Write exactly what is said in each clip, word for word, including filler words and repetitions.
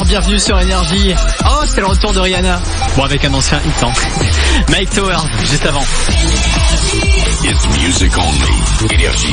bienvenue sur Énergie. Oh, c'est le retour de Rihanna. Bon, avec un ancien hit, hein. Mike Towers, juste avant. It's music only. Énergie.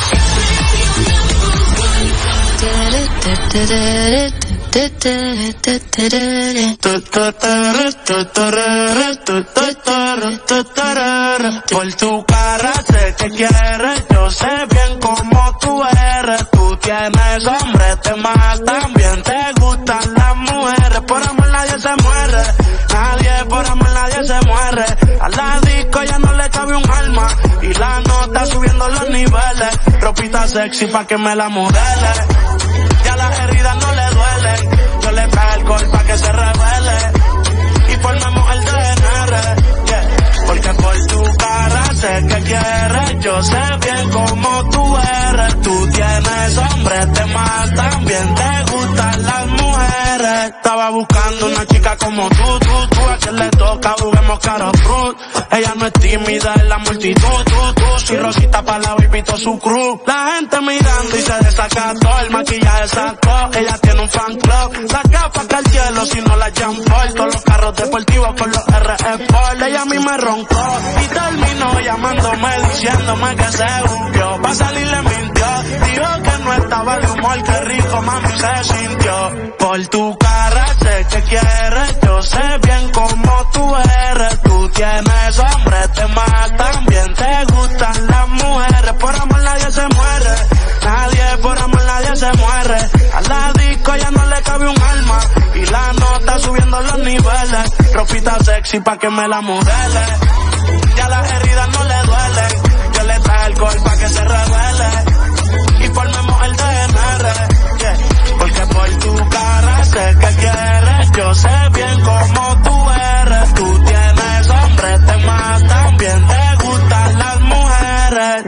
Por tu cara sé que quieres, yo sé bien cómo tú eres. Tú tienes hombre, te matan, bien te gustan las mujeres. Por amor nadie se muere, nadie, por amor nadie se muere. A la disco ya no le cabe un alma y la nota subiendo los niveles. Ropita sexy pa' que me la modele, ya las heridas no le duelen. Yo le traigo alcohol pa' que se revele y formemos el D N R, yeah. Porque por tu cara sé que quieres, yo sé bien cómo tú eres. Tú tienes hombre, te matan, bien te gustan las mujeres. Estaba buscando una chica como tú, tú, tú, a quien le toca, juguemos cara fruit. Ella no es tímida en la multitud, tú, tú, si Rosita pa' la baby todo su crew. La gente mirando y se desacató, el maquillaje sacó, ella tiene un fan club. Saca pa' que el cielo si no la jump por todos los carros deportivos con los R Sport. Ella a mí me roncó y terminó llamándome diciéndome que se buqueó. Pa' salir le mintió, dijo que no estaba de humor, que rico mami se sintió. Por tu cara sé que quieres, yo sé bien cómo tú eres. Tú tienes hombre, te matan, bien te gustan las mujeres. Por amor nadie se muere, nadie, por amor nadie se muere. A la disco ya no le cabe un alma y la nota subiendo los niveles. Ropita sexy pa' que me la modele, ya las heridas no le duelen. Yo le traigo alcohol pa' que se revele y formemos el D N R, yeah. Porque por tu cara sé que quieres, yo sé bien cómo tú eres. Tú tienes hombre, te matan, bien te gustan las mujeres.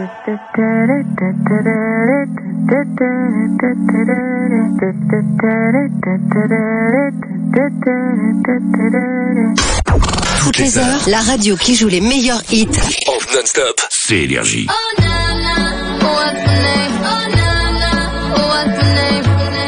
Toutes les heures, la radio qui joue les meilleurs hits. Off non-stop, c'est Énergie. Oh nana, what's the name? Oh nana, what's the name?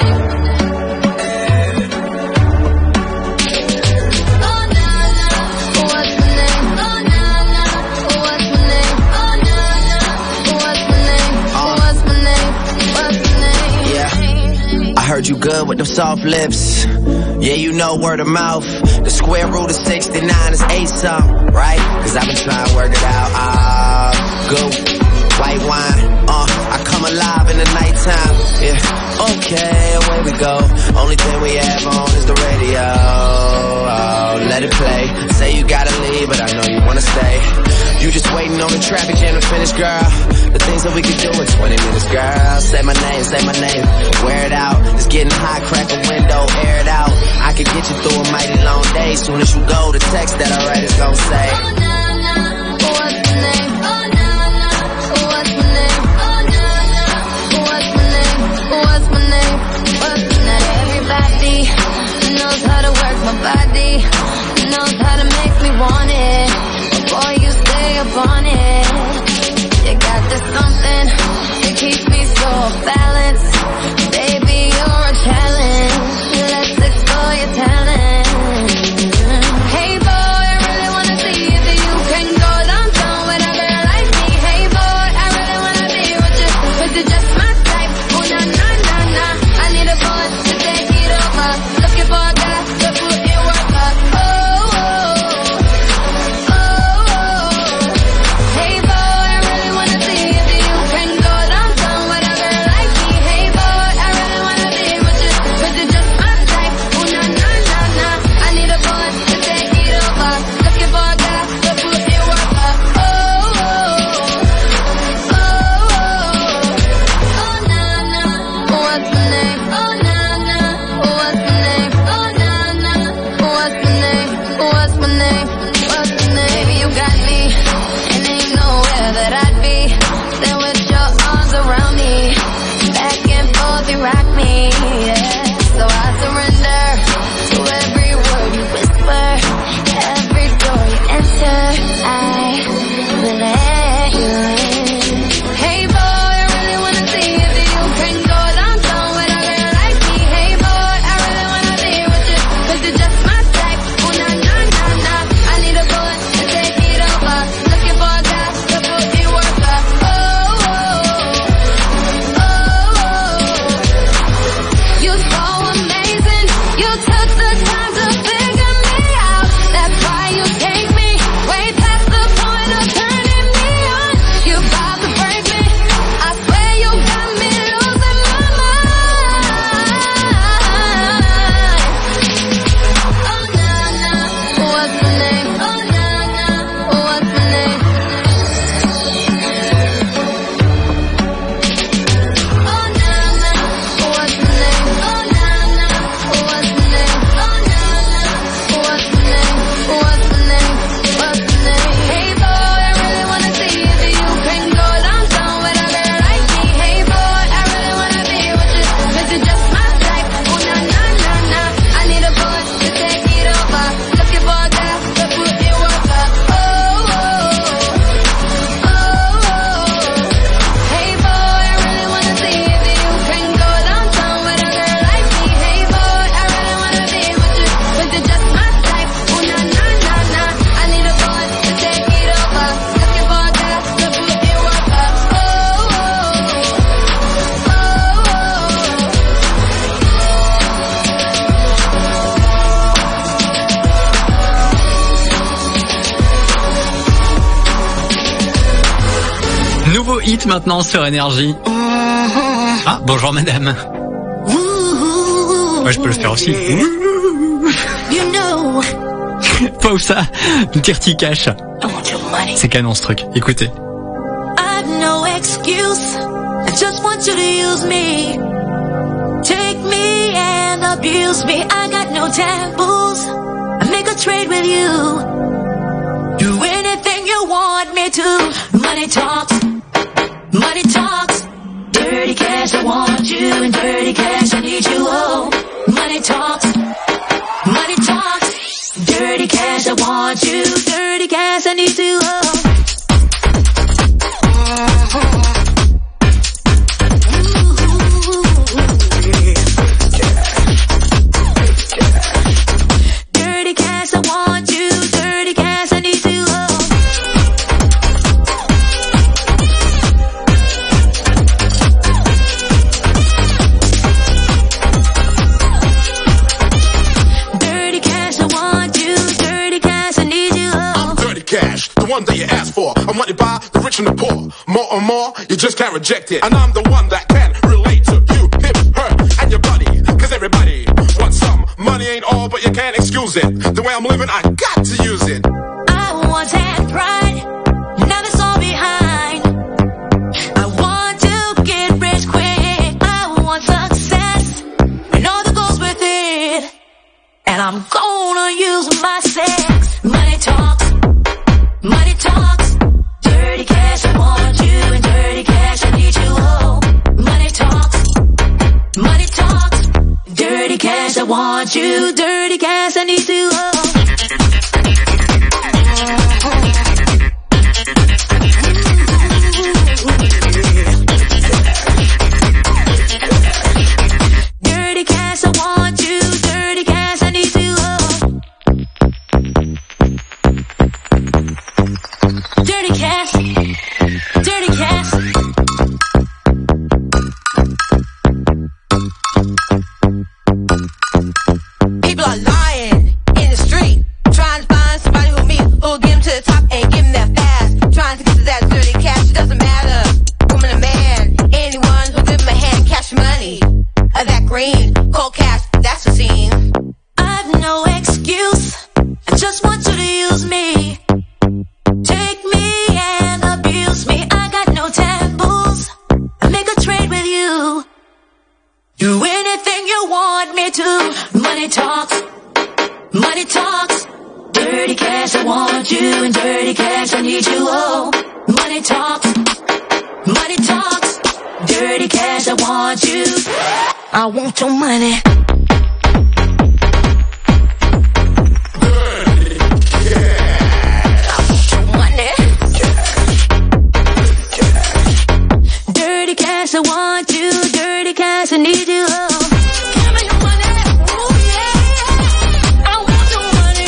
Oh nana, what's the name? Oh nana, what's the name? Oh nana, what's the name? What's the name? What's the name? Yeah, I heard you good with them soft lips. Yeah, you know word of mouth. The square root of sixty-nine is eight something, right? Cause I've been trying to work it out. Ah, uh, good white wine. Uh, I come alive in the nighttime. Yeah, okay, away we go. Only thing we have on is the radio. Oh, let it play. Say you gotta leave, but I know you wanna stay. You just waiting on the traffic jam to finish, girl. The things that we could do in twenty minutes, girl. Say my name, say my name. Wear it out. It's getting hot, crack a window, air it out. I could get you through a mighty long day. Soon as you go, the text that I write is gon' say, oh nana, what's the name? Oh nana, what's the name? Oh nana, what's the name? What's my name? What's the name? Everybody knows how to work my body, knows how to make me want it. Boy, you stay up on it. You got this something that keeps me so balanced. Baby, you're a challenge. Let's explore your talent. Hey boy, I really wanna see if you Nouveau hit maintenant sur Énergie. Ah, bonjour madame. Moi, je peux le faire aussi. Pausa, Dirty Cash. C'est canon ce truc. Écoutez. I've no excuse. I just want you to use me. Take me and abuse me. I got no taboos. I make a trade with you. Do anything you want me to. Money talks. Money talks. Dirty cash, I want you. And dirty cash, I need you. Oh, money talks. Money talks. Dirty cash, I want you. Dirty cash, I need you. Oh. Dirty cash, I want you. Dirty cash, I need you. Oh. Dirty cash, I want you. Dirty cash, I need you. Oh. I'm dirty cash, the one that you asked for. I'm wanted by the rich and the poor. More and more, you just can't reject it. And I'm the one that can relate to you, him, her, and your buddy. Cause everybody wants some. Money ain't all, but you can't excuse it. The way I'm living, I got to use it. I once had pride, now that's all behind. I want to get rich quick. I want success, and all that goes with it. And I'm gonna use my sex. Money talks, money talks. Dirty cash, I want you, and dirty cash, I need you. Oh, money talks, money talks. Dirty cash, I want you. Dirty cash, I need you. Oh. Dirty cash, I want you. Dirty cash, I need you. Oh. Dirty cash, dirty cash. People are lying in the street, trying to find somebody who'll meet, who'll get them to the top and give them that fast. Trying to get to that dirty cash, it doesn't matter, woman or man. Anyone who'll give them a hand, cash money, of that green, cold cash, that's the scene. I've no excuse, I just want you to use me. Take me and abuse me, I got no taboos. I make a trade with you. Do anything you want me to. Money talks, money talks. Dirty cash, I want you, and dirty cash, I need you. Oh, money talks, money talks. Dirty cash, I want you. I want your money. Dirty cash, I want you. Dirty cash, I need you. Oh. Give me your money. Ooh, yeah. I want your money.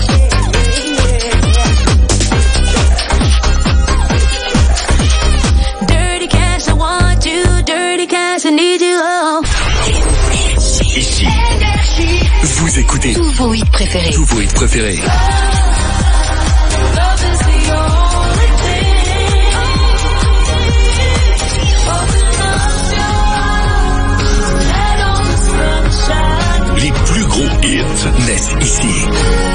Yeah. Dirty cash, I want you. Dirty cash, I need you. Oh. Ici, vous écoutez Tous vos hits préférés. tous vos hits préférés. Love is the only thing. Les plus gros hits naissent ici.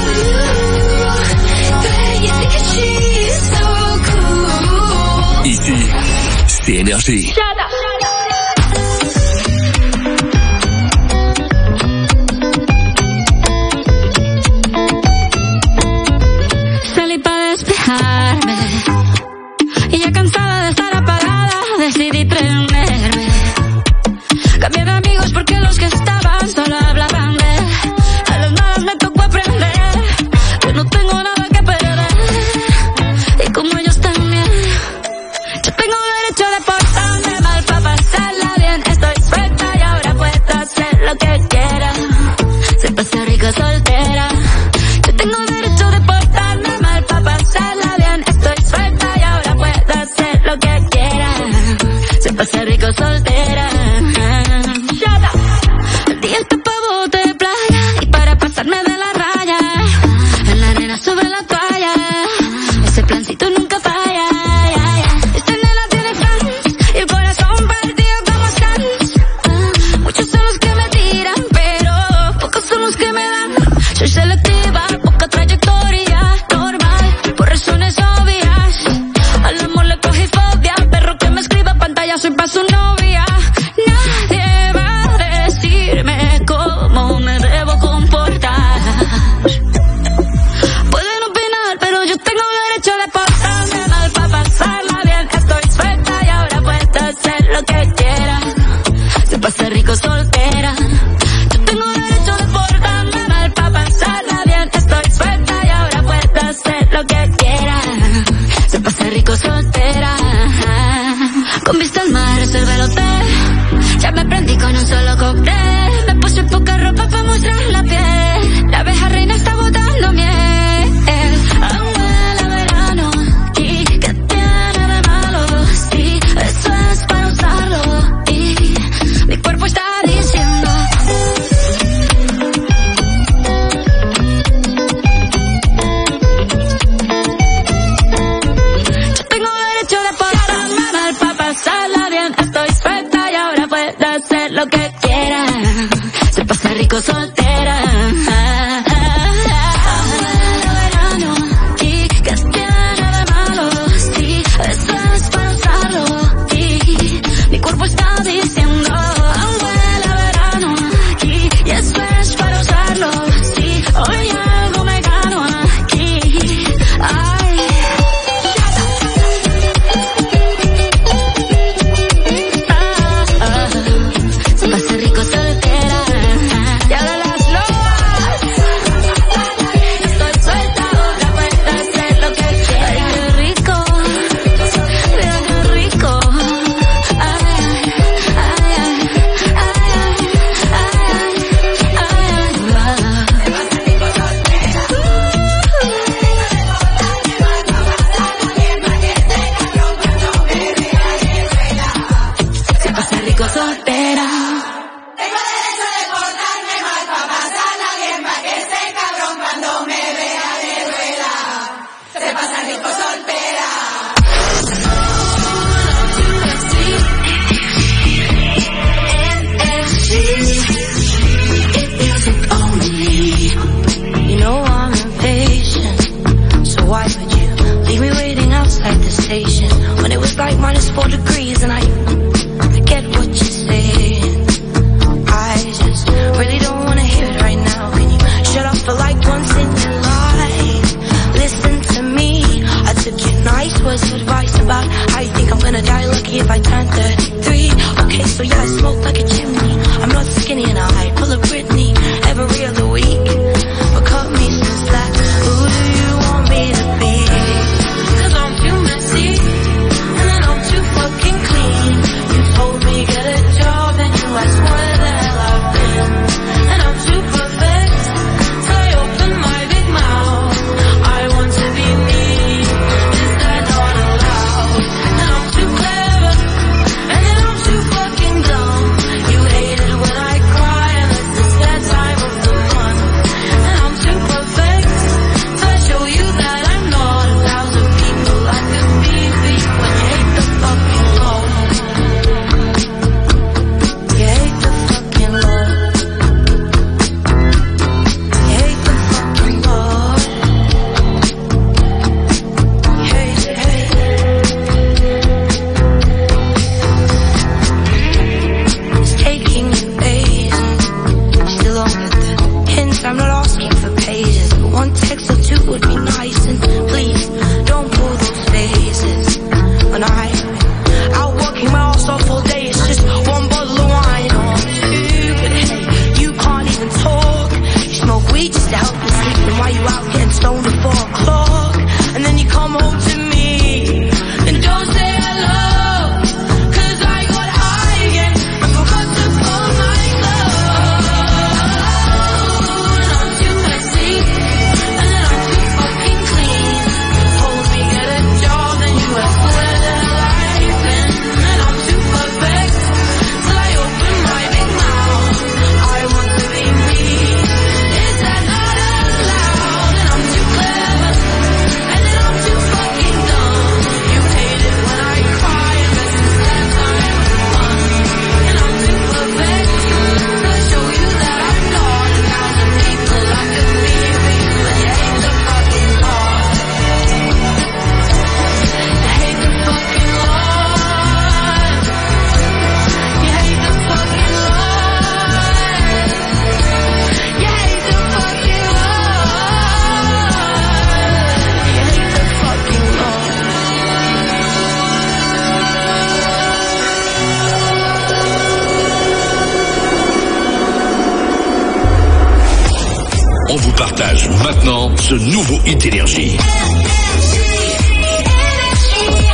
Ici, c'est Énergie. Salí para despejarme y ya cansada de estar apagada decidí prenderme. Cambié de amigos porque los que estaban solo hablaban de él. A las malas me tocó aprender que no tengo nada que perder. Y como ellos también, yo tengo derecho de portarme mal. rico soltera. Con vista al mar, reserva el hotel. Ya me prendí con un solo cóctel. Me puse poca ropa para mostrar la piel. La abeja reina está botando miel. Aún huele a verano. ¿Y qué tiene de malo? Sí, eso es para usarlo. Y mi cuerpo está diciendo. Yo tengo derecho de portarme mal para pasarla bien. Estoy suelta y ahora puedo hacer lo que quiera. Se pasa rico soltera. On vous partage maintenant ce nouveau hit Énergie. Énergie, énergie.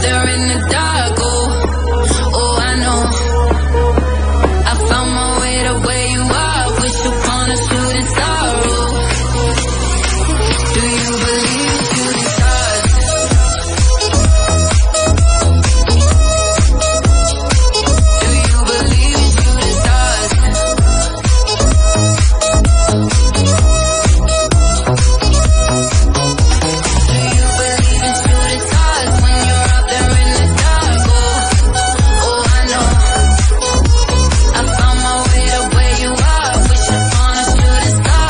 there in the dark, oh, oh, I know. I found my way to where you are. Wish upon a shooting star, oh. Do you believe in shooting stars? Do you believe in shooting stars? Do you believe in shooting stars when you're out there in the dark? Oh, oh, I know. I found my way to where you are. Wish upon a shooting star.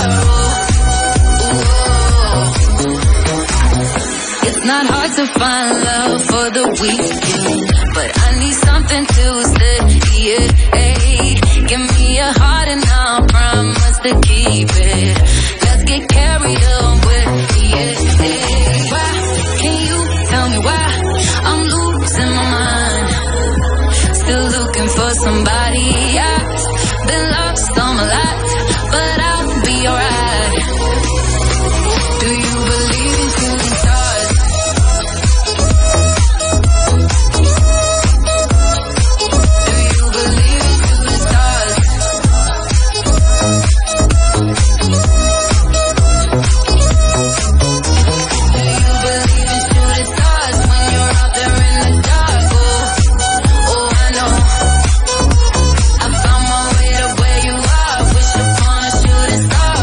Oh, oh. It's not hard to find love for the weekend, but I need something to steady it. Hey, give me a heart and I'll promise to keep it. Let's get carried away. Yeah, hey. Why can you tell me why I'm losing my mind? Still looking for somebody else. Been lost all my life, but I'll be alright. Do you believe in shooting stars? Do you believe in shooting stars? Do you believe in shooting stars when you're out there in the dark? Oh, oh, I know. I found my way to where you are. Wish upon a shooting star.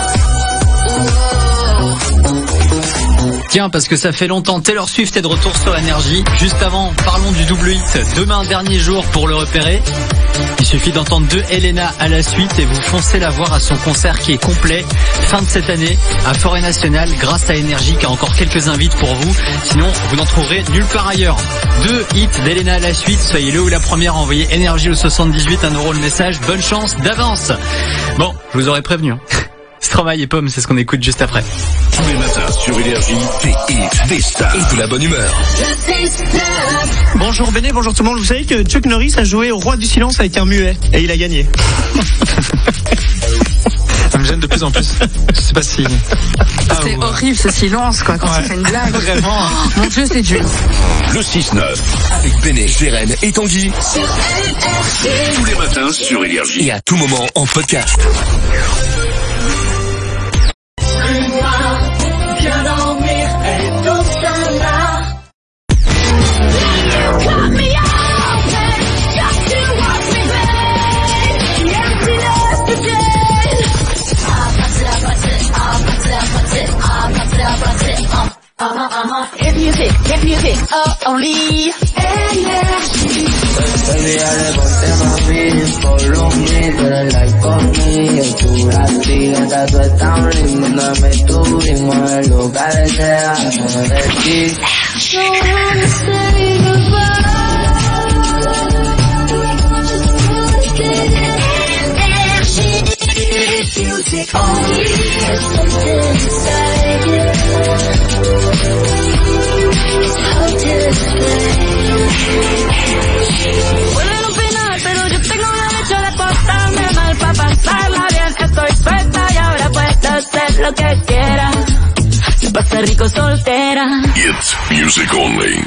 Oh, oh. Tiens, parce que ça fait longtemps, Taylor Swift est de retour sur Énergie. Juste avant, parlons du double hit. Demain, dernier jour pour le repérer. Il suffit d'entendre deux Elena à la suite et vous foncez la voir à son concert qui est complet fin de cette année à Forêt Nationale grâce à Énergie qui a encore quelques invites pour vous. Sinon, vous n'en trouverez nulle part ailleurs. Deux hits d'Elena à la suite. Soyez le ou la première à envoyer Énergie au soixante-dix-huit, un euro le message. Bonne chance d'avance. Bon, je vous aurais prévenu. Hein. Stromae et Pomme, c'est ce qu'on écoute juste après. Tous les matins sur Énergie, des hits, des stars et de la bonne humeur. Bonjour Béné, bonjour tout le monde. Vous savez que Chuck Norris a joué au Roi du Silence avec un muet et il a gagné. Ça me gêne de plus en plus. Je sais pas si... Ah, c'est ouais. Horrible ce silence quoi quand ouais. Tu fais une blague. Vraiment. Oh, mon Dieu, c'est dur. Le six neuf avec Béné, Gérène et Tanguy. Tous les matins sur Énergie et à tout moment en podcast. Viens dormir et tout ça là. Hit music, hit music, oh, only Énergie. Baby, dale, ponte mami, follow me, tú eres like conmigo, tú accidenta, tú estás lindo, dame tu ritmo, el lugar desea, no de ti. So wanna say goodbye. Music only, there's something inside you. It's hard to explain. Pueden opinar, pero yo tengo derecho de portarme mal para pasarla bien. Estoy suelta y ahora puedo hacer lo que quiera. Se pasa rico soltera. It's music only.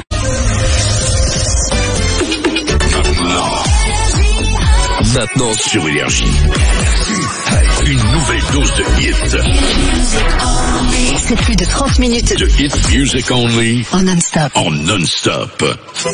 Maintenant sur Énergie. Une nouvelle dose de hits. C'est plus de trente minutes de hit music only. En non-stop. En non-stop.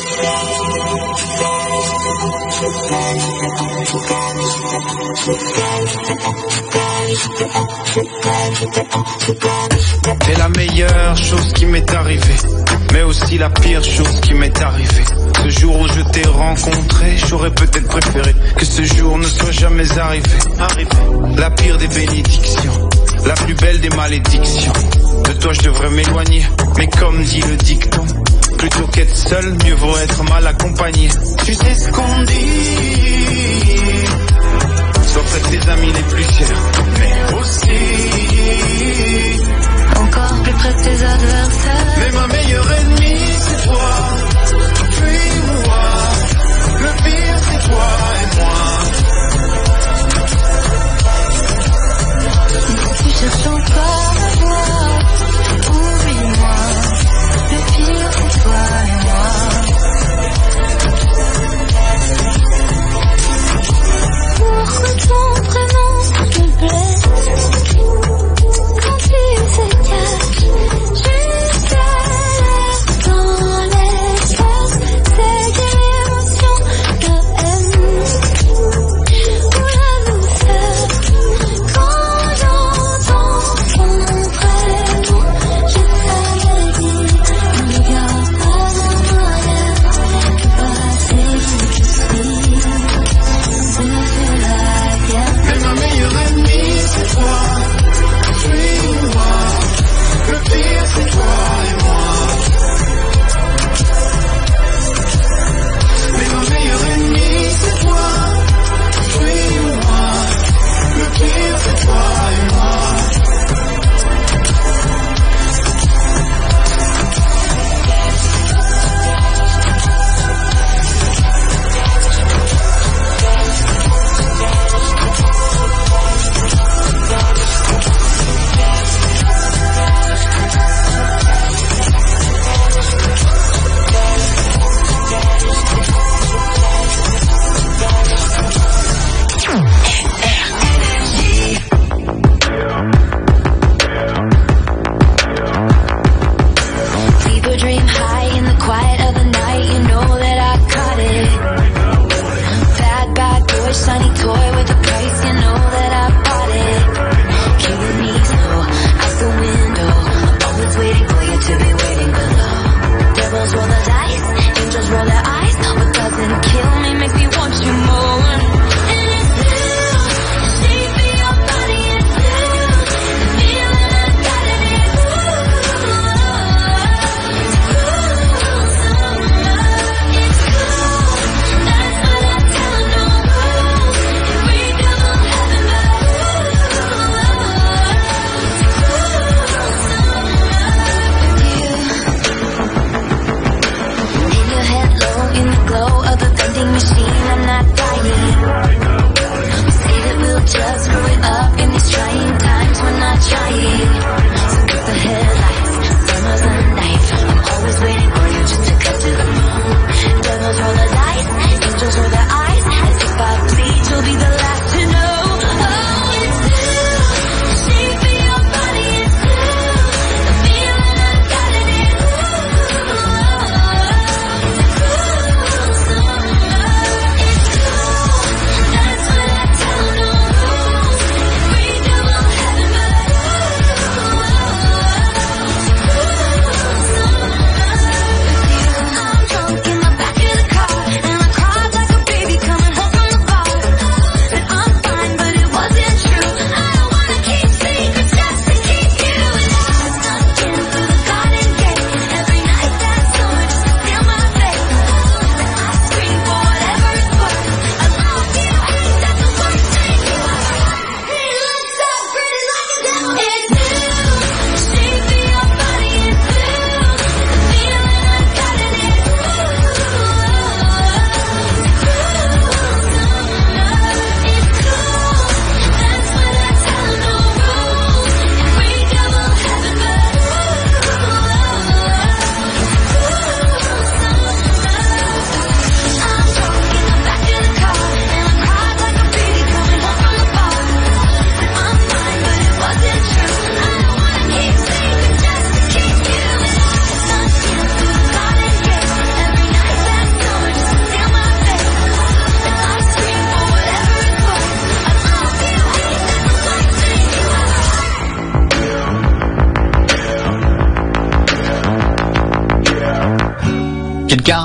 C'est la meilleure chose qui m'est arrivée, mais aussi la pire chose qui m'est arrivée. Ce jour où je t'ai rencontré, j'aurais peut-être préféré que ce jour ne soit jamais arrivé. Arrivé. La pire des bénédictions, la plus belle des malédictions. De toi je devrais m'éloigner, mais comme dit le dicton, plutôt qu'être seul, mieux vaut être mal accompagné. Tu sais ce qu'on dit, sois près de tes amis les plus chers, mais aussi encore plus près de tes adversaires. Mais ma meilleure ennemie c'est toi, puis moi. Le pire c'est toi et moi. Si tu cherches encore à voir, oublie-moi. Le pire c'est toi et moi.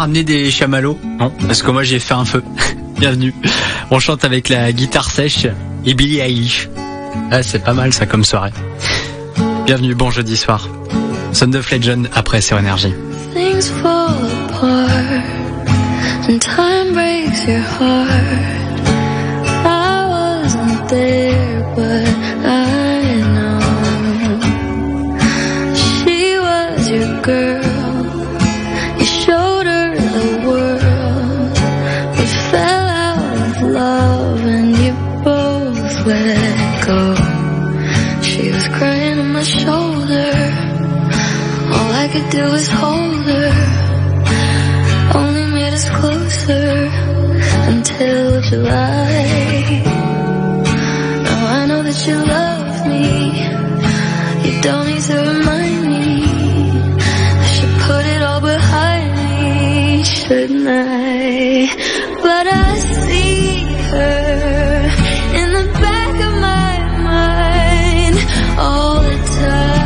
ramené des chamallows? Non, parce que moi j'ai fait un feu. Bienvenue. On chante avec la guitare sèche et Billie Eilish. Ah, c'est pas mal ça comme soirée. Bienvenue, bon jeudi soir. Son of Legend après sur Énergie. Things fall apart and time breaks your heart. I wasn't there, but I know she was your girl. You showed her the world, but fell out of love and you both let go. She was crying on my shoulder. All I could do was hold her. Only made us closer until July. Now I know that you love me. You don't need to remind me. I should put it all behind me, shouldn't I? But I see her in the back of my mind all the time.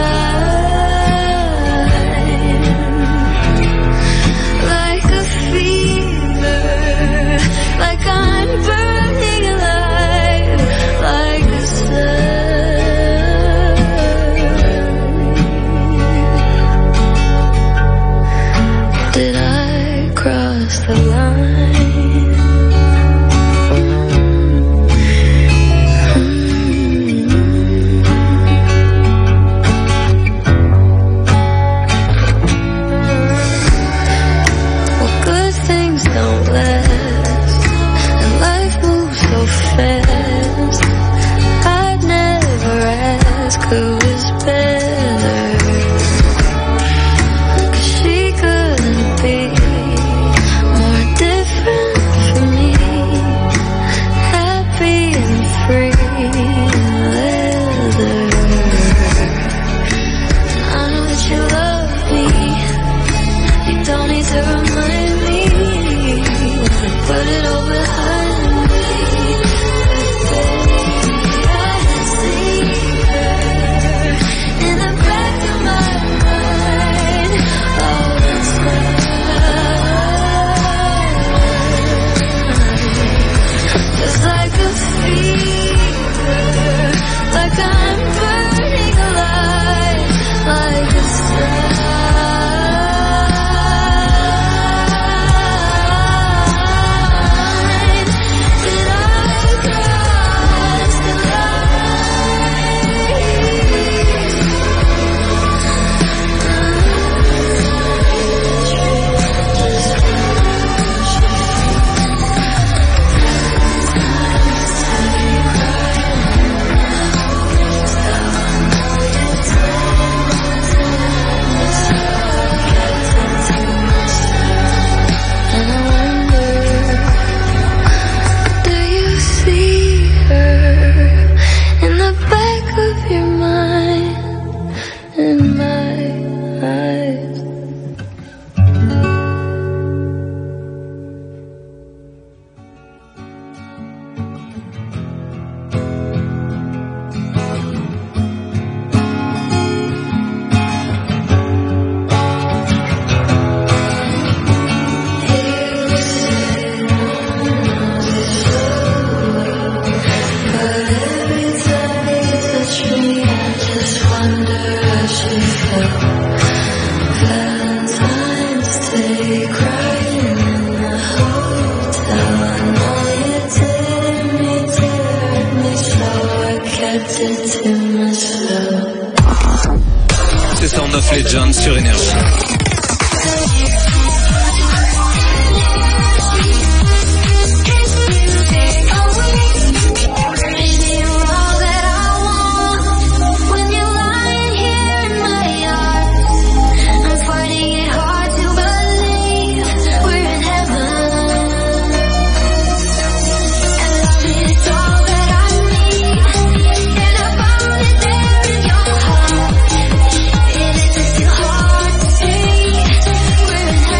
C'est Sound of Legend sur Énergie. We're in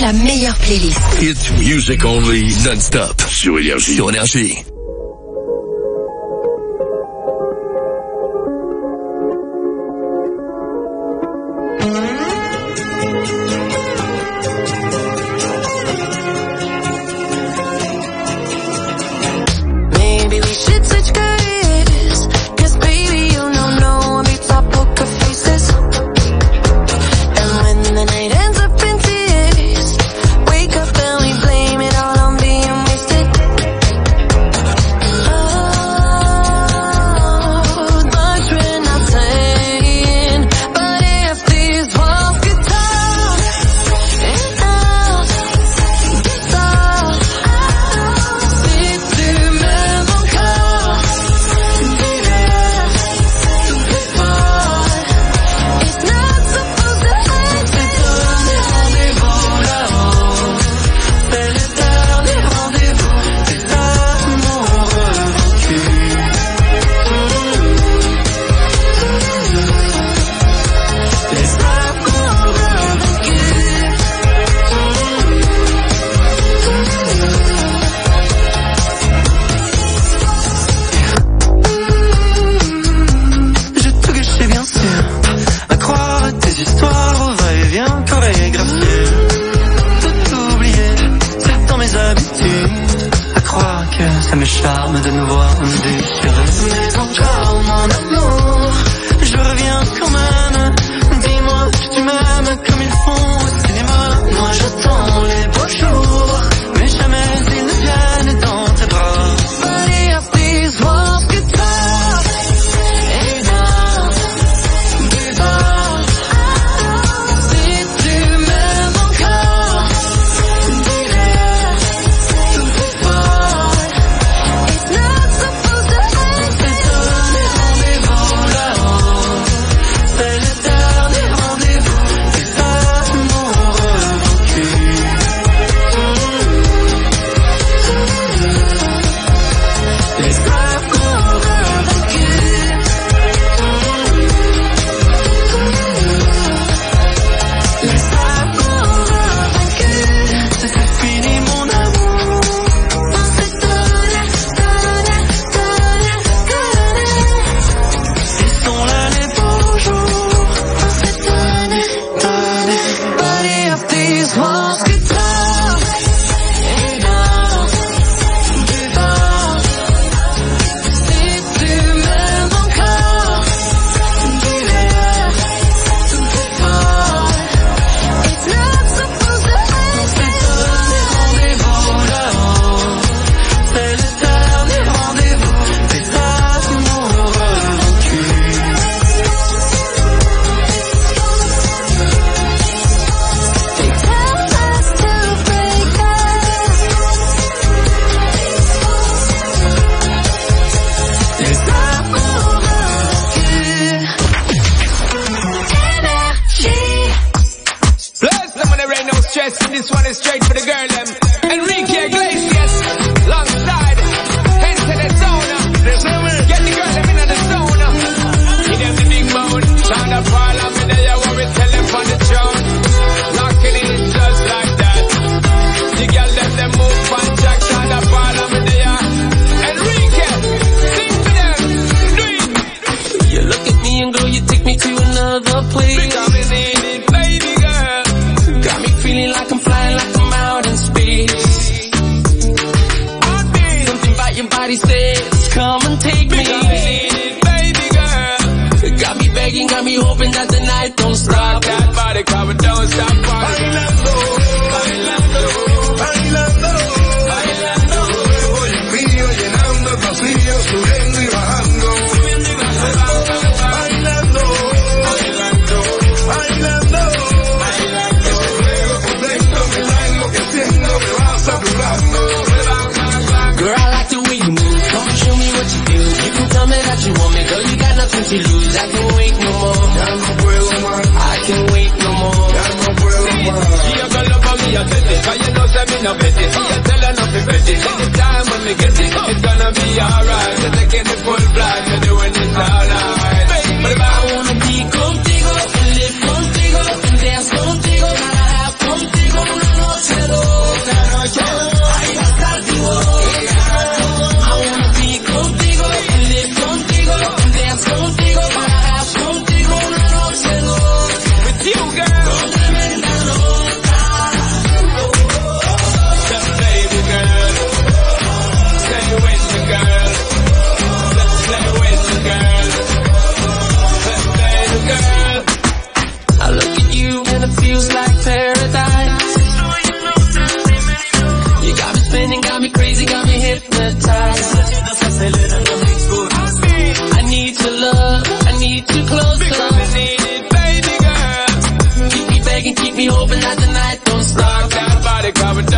la meilleure playlist. It's music only, non-stop, sur Énergie. Sur Énergie.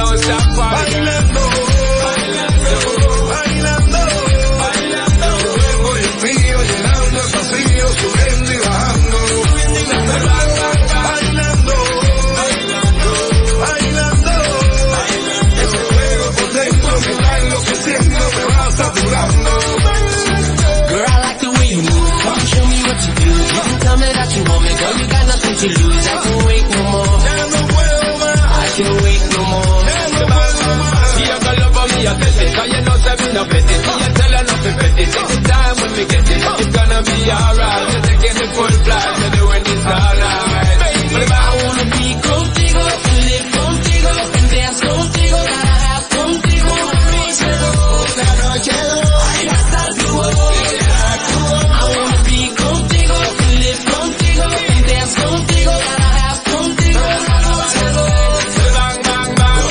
don't stop bailando, bailando, bailando, bailando. Luego el mío llenando el pasillo, subiendo y bajando, bailando, bailando, bailando. Ese fuego por dentro me va enloqueciendo, me va saturando. Girl, I like the way you move. Come show me what you do. You can tell me that you want me, girl. You got nothing to lose. I can't wait no more. I can't wait no more. She have a love for me, I tell it. Cause you know that me no petty. So you tell her not to petty. Take the time when we get it. It's gonna be alright. Just to get the full flight. You know when it's alright. But if I wanna be contigo, live contigo, and dance contigo, gotta have contigo. Esta noche I got that duo. I wanna be contigo, live contigo, and dance contigo, gotta have contigo. Bang, bang, bang.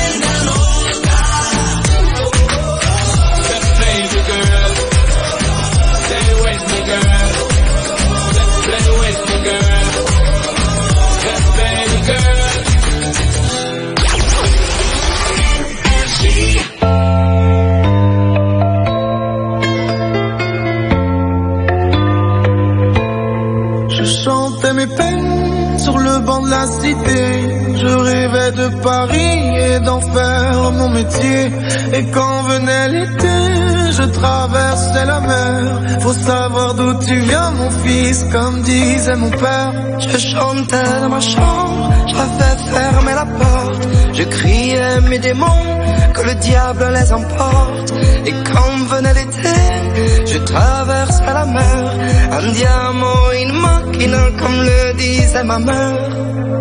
Just play with girl. Stay with me, girl. Just play with me, girl. Just play with girl. Je chantais mes peines sur le banc de la cité. Je rêvais de Paris et d'en faire mon métier. Et quand venait l'été, je traversais la mer. Faut savoir d'où tu viens, mon fils, comme disait mon père. Je chantais dans ma chambre, j'avais fermé la porte. Je criais mes démons, que le diable les emporte. Et quand venait l'été, je traversais la mer. Andiamo in macchina, comme le disait ma mère.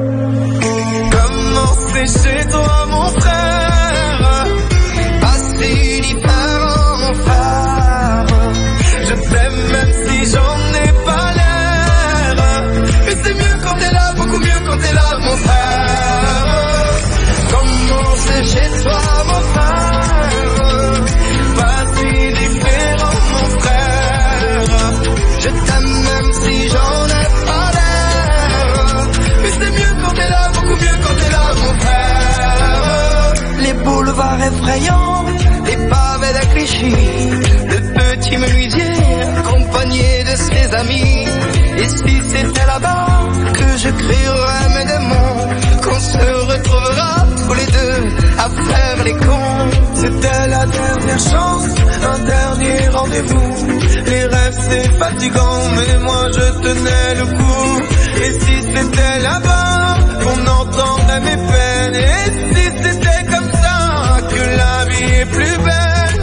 Comment c'est chez toi, mon frère? Pas si différent, mon frère. Je t'aime même si j'en ai pas l'air. Mais c'est mieux quand t'es là, beaucoup mieux quand t'es là, mon frère. Comment c'est chez toi, mon frère? Pas si différent, mon frère. Je t'aime même si j'en ai pas l'air. Mais c'est mieux quand t'es là, beaucoup mieux quand t'es là, mon frère. Les boulevards effrayants, les pavés de Clichy, le petit menuisier accompagné de ses amis. Et si c'était là-bas que je crierais mes démons, qu'on se retrouvera tous les deux à faire les cons. C'était la dernière chance, un dernier rendez-vous. Les rêves c'est fatigant, mais moi je tenais le coup. Et si c'était là-bas qu'on entendrait mes peines, et si c'était comme ça que la vie est plus belle.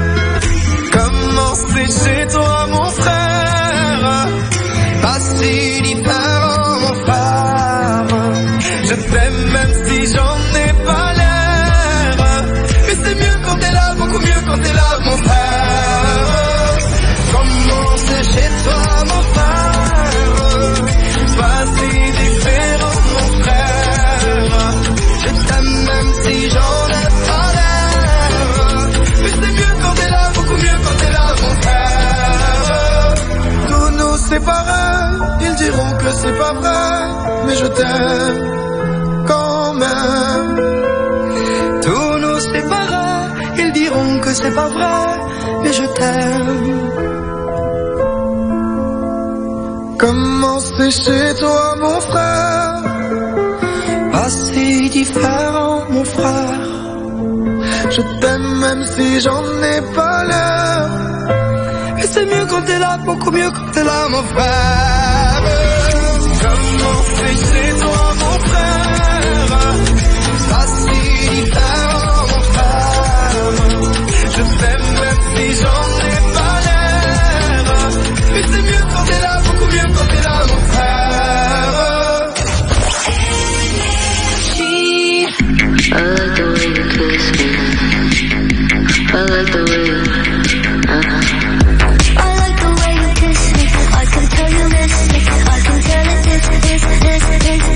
Comment c'est chez toi, mon frère? Pas si différent, mon frère. Je t'aime même si j'en ai pas l'air. Mais c'est mieux quand t'es là, beaucoup mieux quand t'es là, mon frère. Comment c'est chez toi, mon frère? Pas si différent, mon frère. Je t'aime même si j'en ai pas l'air. Mais c'est mieux quand t'es là, beaucoup mieux quand t'es là, mon frère. Tous nous séparés, ils diront que c'est pas vrai, mais je t'aime quand même. Tous nous séparés, ils diront que c'est pas vrai, mais je t'aime. Comment c'est chez toi, mon frère? Pas si différent, mon frère. Je t'aime même si j'en ai pas l'air. Et c'est mieux quand t'es là, beaucoup mieux quand t'es là, mon frère. Comment c'est chez toi, mon frère? Pas si différent, mon frère. Je t'aime même si j'en ai pas l'air. Et c'est mieux quand t'es là, beaucoup mieux quand t'es là, mon frère. I like the way you kiss me. I like the way you, uh-huh. I like the way you kiss me. I can tell you miss me. I can tell it this, this, this, this.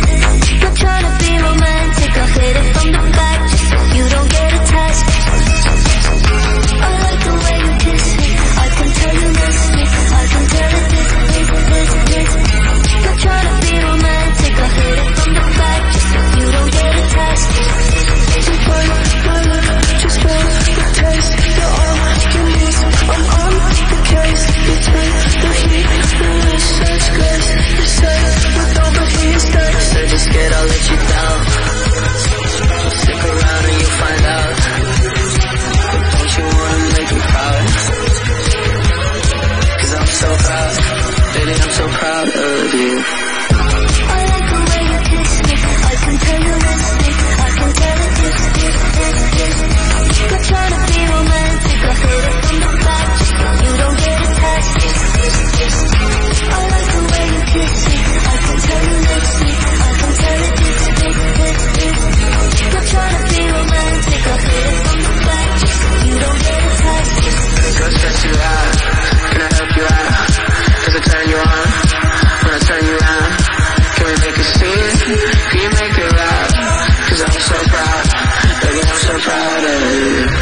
Friday.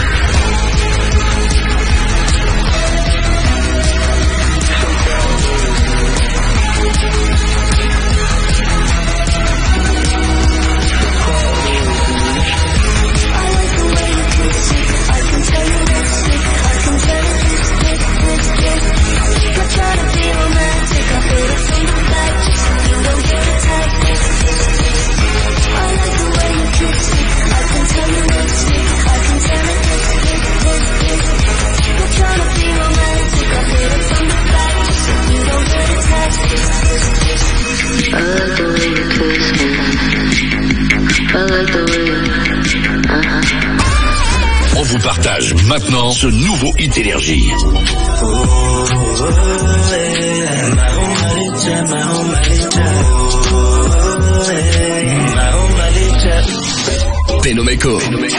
On vous partage maintenant ce nouveau hit Énergie. Penomeko.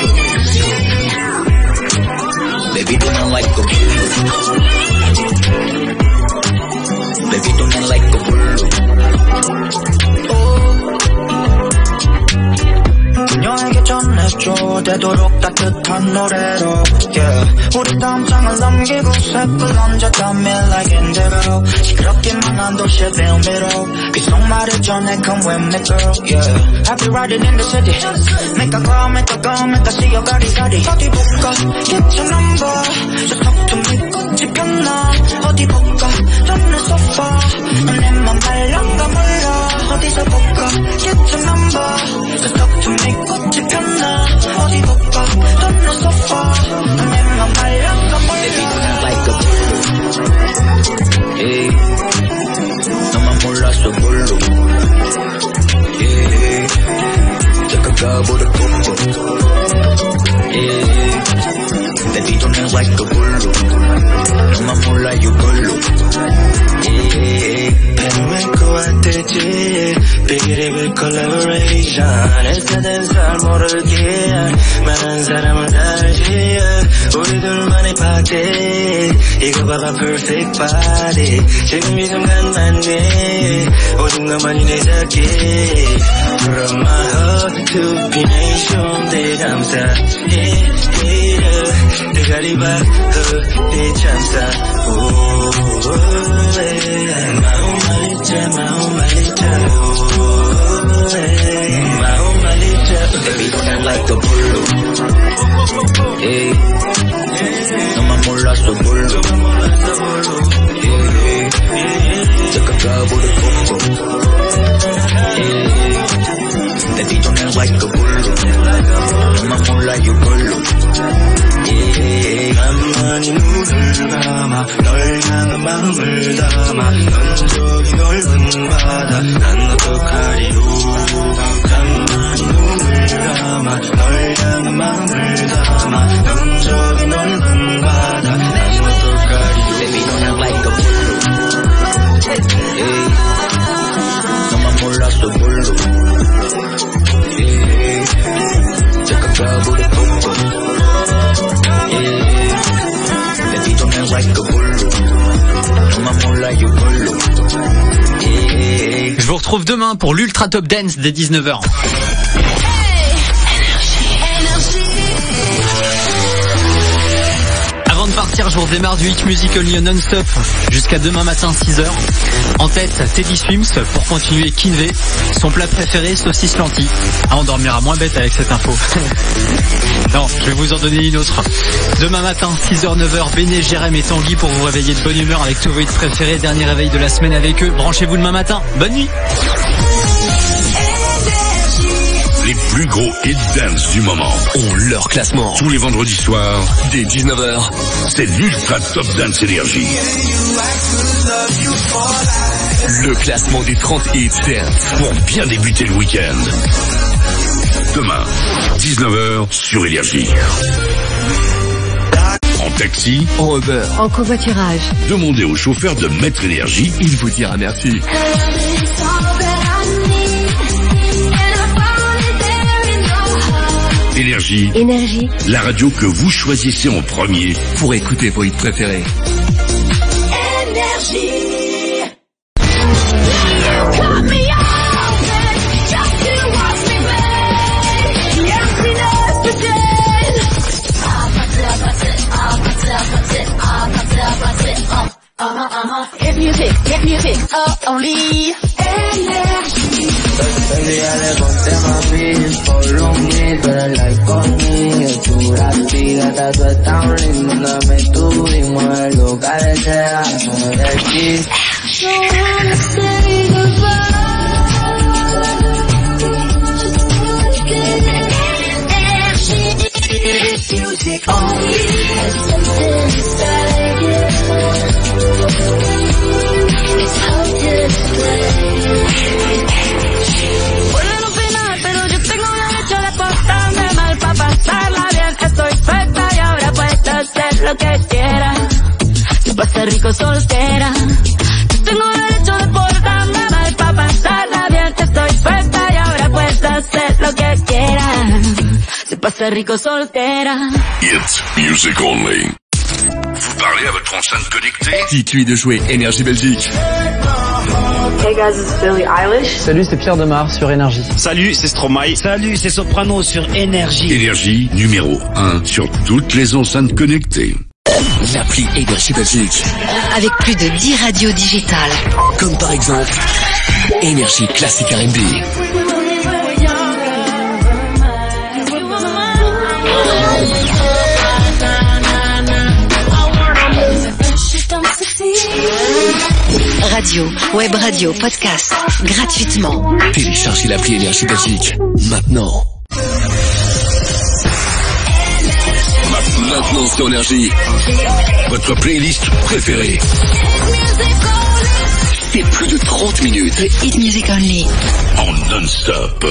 Baby, don't like a Baby, don't like a 그녀에게 전해줘 되도록 따뜻한 노래로 yeah. 우리 담장을 넘기고 쇳불 얹어 담일 like indigo 시끄럽기만 한 도시의 빌미로 귓속말을 전해 come with me girl yeah. I'll be riding in the city make a call make a go make a see your 가리가리 어디 볼까 kitchen number Just talk to me 꽃이 폈나 어디 볼까 던는 소파 내맘 말랑가 몰라 어디서 볼까 kitchen number Just talk to me 꽃이 폈나 어디 볼까 던는 소파 내맘 말랑가 몰라 Baby don't like a blue hey. 너만 몰랐어 블루 yeah. 잠깐 가보다 뽀뽀 yeah. Baby don't like a blue 너만 몰라 you blue yeah. 펜웨코 왔대지 Biggie with collaboration 애써낸 살 모르게 많은 사람을 알지 우리 둘만의 파티 이거 봐봐 perfect body 지금 이 순간만 돼 오직 너만이 내 새끼 From my heart to be nation 내 감사해 대가리 박후 내 참사 마음 말리자 마음 말리자 마음 말리자 Baby don't like a blue hey. 너만 몰랐어 블루 yeah. 잠깐 가보다 뽀뽀 yeah. Baby don't like a blue 너만 몰라 you blue yeah. 가만히 눈을 감아 널 향한 마음을 담아 넌 저기 넓은 바다 난 어떡하리로 가만히 눈을 감아 널 향한 마음을 담아 넌 저기 넓은 바다 난 어떡하리로 Baby don't like a blue yeah. 너만 몰랐어 블루 yeah. 잠깐 가보다 뽀뽀 yeah. Baby don't like a blue 너만 몰라 you blue yeah. Je vous retrouve demain pour l'Ultra Top Dance dès dix-neuf heures. Avant de partir, je vous redémarre du Hit Music Only non-stop jusqu'à demain matin six heures. En tête, Teddy Swims pour continuer Kinvey. Son plat préféré, saucisse lentilles. Ah, on dormira moins bête avec cette info. Non, je vais vous en donner une autre. Demain matin, six heures neuf heures, Béné, Jérém et Tanguy pour vous réveiller de bonne humeur avec tous vos hits préférés. Dernier réveil de la semaine avec eux. Branchez-vous demain matin. Bonne nuit. Les plus gros hits dance du moment ont leur classement. Tous les vendredis soirs, dès dix-neuf heures, c'est l'Ultra Top Dance Énergie. Le classement des trente hits dance pour bien débuter le week-end. Demain, dix-neuf heures sur Énergie. En taxi, en Uber, en covoiturage. Demandez au chauffeur de mettre Énergie, il vous dira merci. Énergie. Énergie. La radio que vous choisissez en premier pour écouter vos hits préférés. Énergie. Music only. Peleale ponte mami, por un mí, tú eres like conmigo. Tu gracia, gata, tú estás linda, me tuvimos el lugar de ser de aquí. Don't wanna say goodbye. Music only. There's something inside you. It's hard to explain. Vuelven a opinar, pero yo tengo derecho de portarme mal pa' pasarla bien. Estoy suelta y ahora puedo hacer lo que quiera. Se pasa rico soltera. Yo tengo derecho de portarme mal pa' pasarla bien. Estoy suelta y ahora puedo hacer lo que quiera. Se pasa rico soltera. It's music only. Vous parlez à votre enceinte connectée? Dites-lui de jouer Énergie Belgique. Hey guys, it's Billie Eilish. Salut, c'est Pierre Demar sur Énergie. Salut, c'est Stromae. Salut, c'est Soprano sur Énergie. Énergie numéro un sur toutes les enceintes connectées. L'appli Énergie Belgique. Avec plus de dix radios digitales. Comme par exemple Énergie Classique R and B. Radio, web radio, podcast, gratuitement. Téléchargez l'appli Énergie Belgique, maintenant. Maintenant sur Énergie. Votre playlist préférée. C'est plus de trente minutes. The Hit Music Only. En non-stop.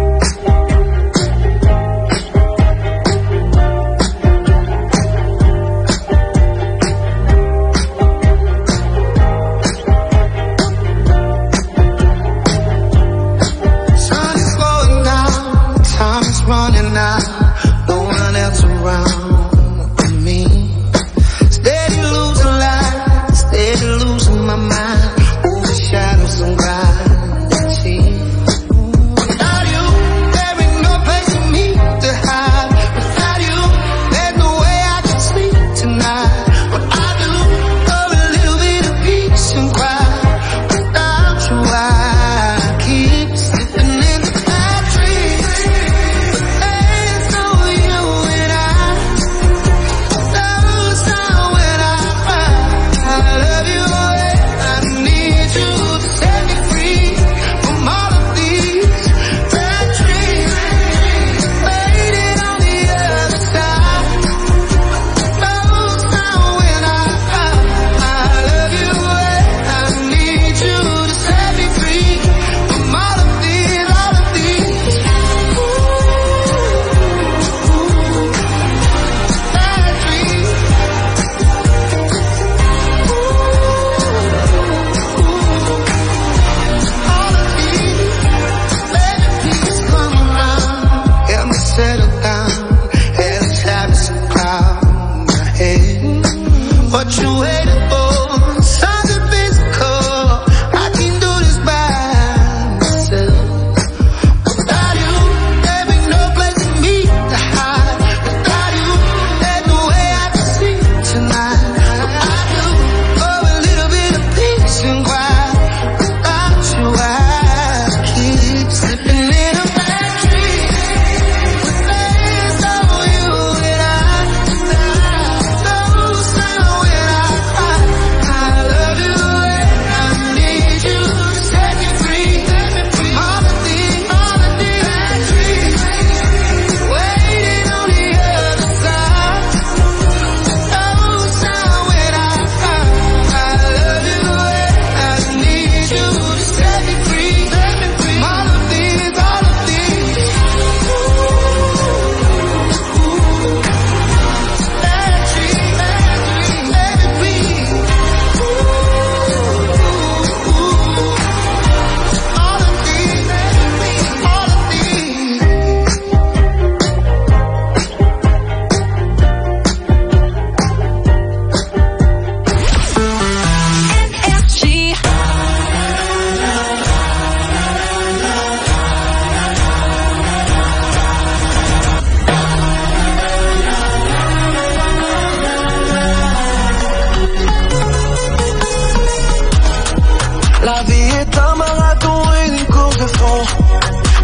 Running out, no one else around me. Steady losing light, steady losing my mind. Overshadow some gravity. Without you,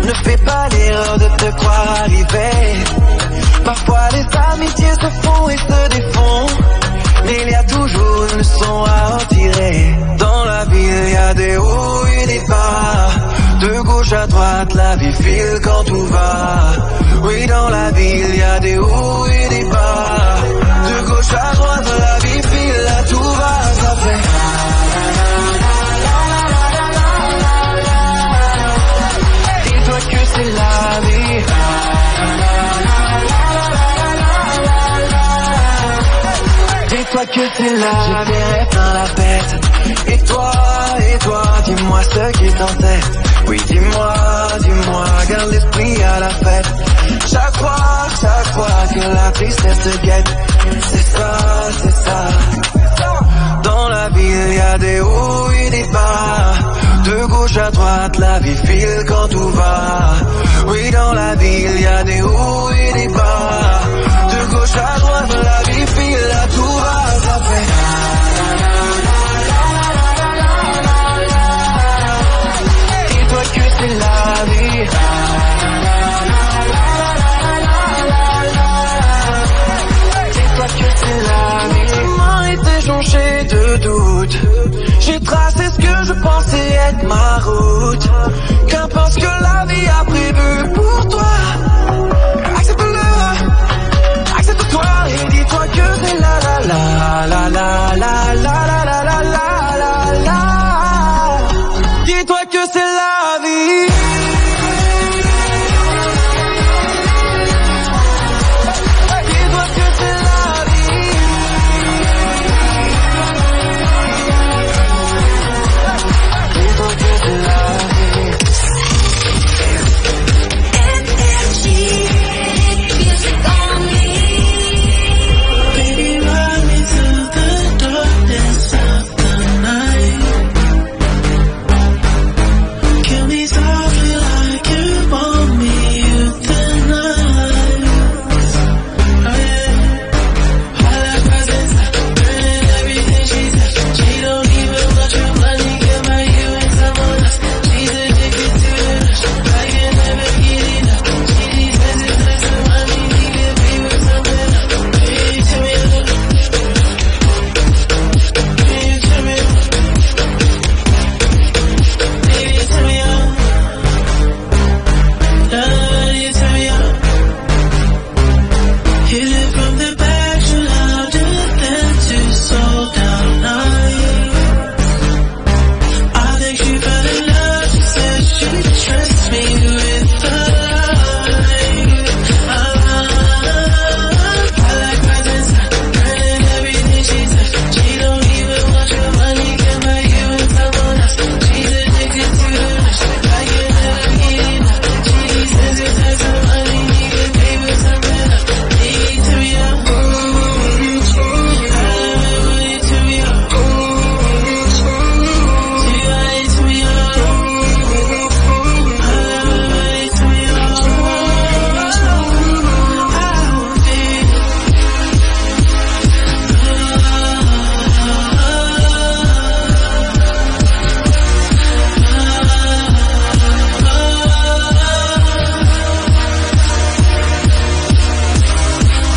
Ne fais pas l'erreur de te croire arrivé. Parfois les amitiés se font et se défont, mais il y a toujours une leçon à en tirer. Dans la vie il y a des hauts et des bas, de gauche à droite la vie file quand tout va. Oui, dans la vie il y a des hauts et des bas, de gauche à droite la vie file, là tout va. Ça fait dis-toi que c'est la vie. Dis-toi que c'est la vie. J'ai des rêves dans la tête. Et toi, et toi, dis-moi ce qui t'en tête. Oui, dis-moi, dis-moi, garde l'esprit à la fête. Chaque fois, chaque fois que la tristesse te guette, c'est ça, c'est ça. Dans la vie, il y a des hauts et des bas, de gauche à droite, la vie file quand tout va. Oui, dans la vie, il y a des hauts et des bas, de gauche à droite, la vie file, là tout va. Ça fait dis-toi que c'est la vie. Dis-toi que c'est la vie. Chemin était jonché de doutes, j'ai tracé ce que je pensais être ma route.